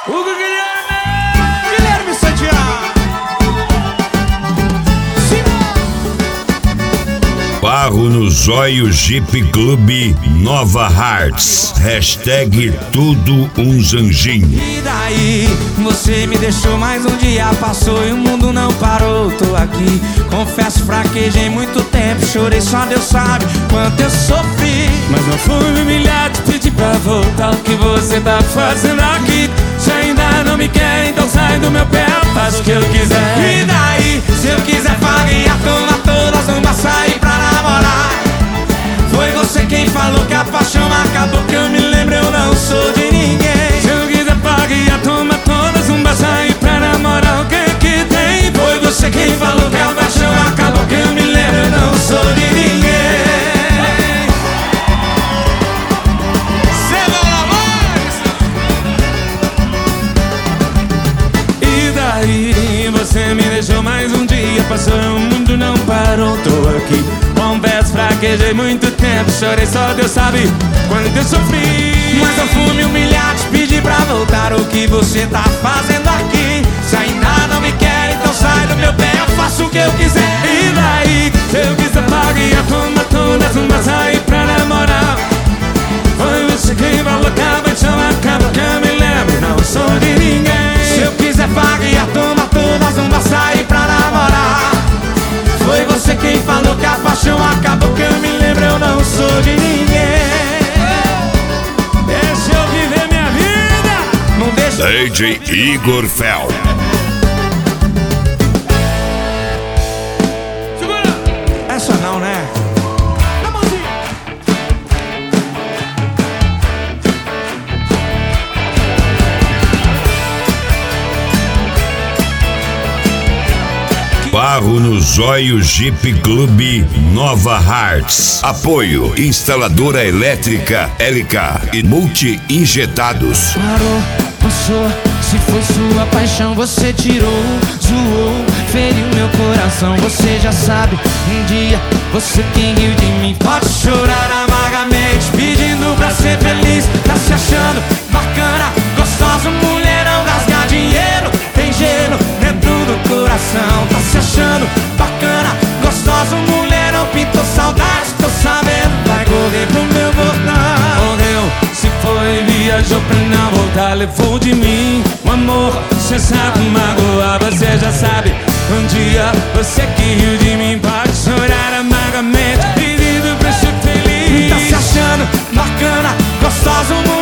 Hugo Guilherme Santiago. Barro no Zóio Jeep Clube Nova Hearts. Hashtag tudo um zanjinho. E daí, você me deixou, mais um dia passou e o mundo não parou. Tô aqui, confesso, fraquejei muito tempo, chorei, só Deus sabe quanto eu sofri. Mas não fui humilhado, te pedir pra voltar. O que você tá fazendo aqui? Se ainda não me quer, então sai do meu pé, faz o que eu quiser. E daí, se eu quiser faguear, toma todas, não vai sair pra namorar. Foi você quem falou que a paixão acabou, que eu me lembro, eu não sou de ninguém. Se eu quiser paguear, toma todas, não vai sair pra namorar. O que tem? Foi você quem falou que a paixão acabou, que eu me lembro, eu não sou de ninguém. E daí, você me deixou, mais um dia passou, o mundo não parou. Tô aqui, confesso, fraquejei muito tempo, chorei, só Deus sabe quanto eu sofri. Mas eu fui me humilhar, te pedir pra voltar. O que você tá fazendo aqui? Se ainda não me quer, então sai do meu pé, eu faço o que eu quiser. E daí, se eu quiser paguear, toma todas, não vai sair pra namorar. Foi você quem falou que a paixão acaba, que eu me lembro, não sou de ninguém. Se eu quiser paguear, toma todas, não vai sair pra namorar. Foi você quem falou que a paixão acabou, que eu me lembro, eu não sou de ninguém. Deixa eu viver minha vida, não deixa. DJ Igor Fel. Segura! Essa não, né? Na mãozinha. Barro no Zóio Jeep Clube Nova Hearts. Apoio instaladora elétrica LK e multi-injetados. Parou, passou, se foi sua paixão, você tirou, zoou, feriu meu coração. Você já sabe, um dia você quem riu de mim. Pode chorar amargamente, pedindo pra ser feliz. Tá se achando bacana, gostosa, mulherão, rasgar dinheiro. Tem gelo dentro do coração. Tá se achando bacana, gostosa, mulherão, pintou saudade, tô sabendo. Vai correr pro meu portão. Morreu, se foi, viajou pra não voltar. Levou de mim o amor, cê sabe, magoar. Você já sabe, um dia você que riu de mim. Pode chorar amargamente, pedindo pra ser feliz. Tá se achando bacana, gostosa, mulher.